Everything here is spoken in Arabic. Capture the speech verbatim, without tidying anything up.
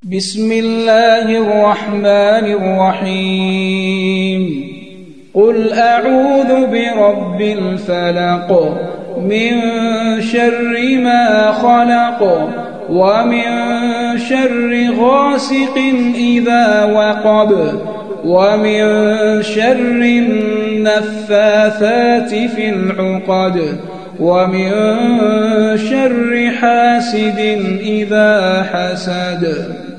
بسم الله الرحمن الرحيم قل أعوذ برب الفلق من شر ما خلق ومن شر غاسق إذا وقب ومن شر النفاثات في العقد ومن شر حاسد إذا حسد.